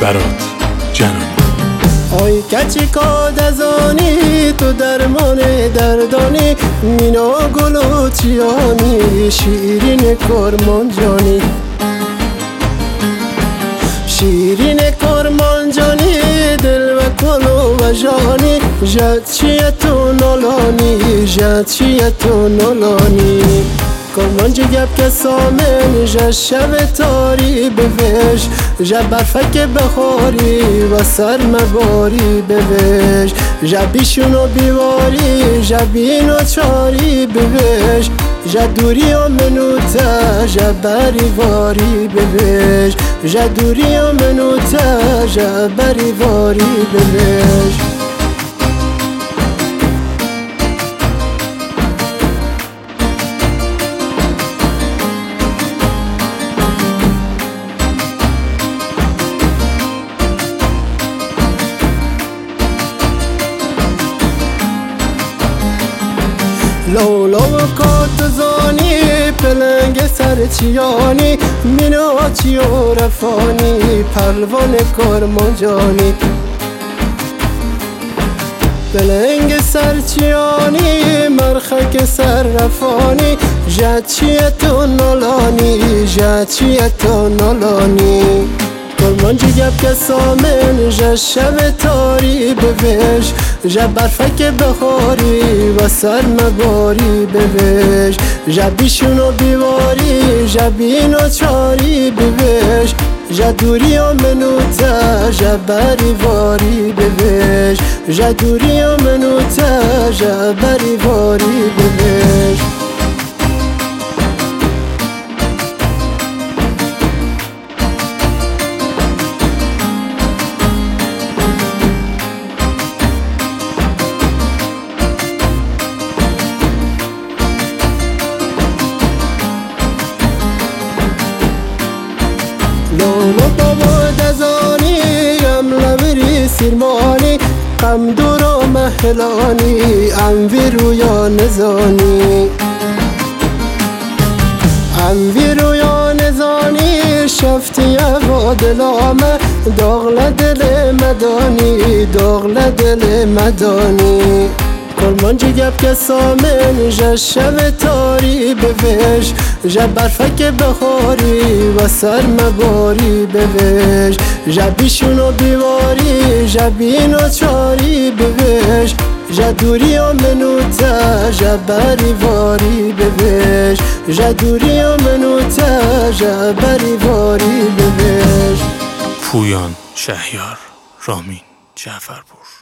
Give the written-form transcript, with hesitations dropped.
برات جنانی. آی کچی کادزانی تو درمان دردانی، مینا گلوچیانی شیرین کرمانجانی، شیرین کرمانجانی دل و کلو و جانی، جدچیه تو نولانی، جدچیه تو نولانی. کرمانجی گپ که سامن جا شب تاری بوش، جا برفک بخاری و سر مباری بوش، جا بیشون و بیواری جا بین و چاری بوش، جا دوری و منوتا جا بریواری بوش، جا دوری و منوتا جا بریواری بوش. لولو کاتزانی پلنگ سرچیانی، میناچی و رفانی پلوان کرمانجانی، پلنگ سرچیانی مرخک سررفانی، جدچیه تو نولانی، جدچیه تو نولانی. کرمانجی گپ که سامن جا شب تاری بوش، جا برفک بخاری و سر مباری بوش، جا بیشون و بیواری جا بین و چاری بوش، جا دوری و منوتا جا بریواری بوش، جا دوری و منوتا جا بریواری بوش. لولو بابا دزانی ام لبری سیرمانی، قم دور و محلانی ام رویا نزانی، ام رویا نزانی شفتی و دلامه داغل دل مدانی، داغل دل مدانی. کرمانجی گپ که سامن جا شب تاری بوش، جا برفک بخاری و سر مباری بوش، جا بیشون و بیواری جا بین و چاری بوش، جا دوری و منوتا جا بریواری بوش، جا دوری و منوتا جا بریواری بوش. پویان شهیار، رامین جعفرپور.